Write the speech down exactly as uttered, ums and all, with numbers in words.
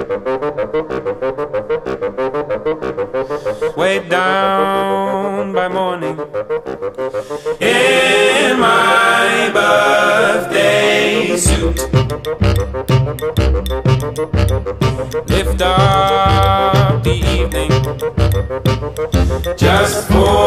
Way down by morning in my birthday suit. Lift up the evening just for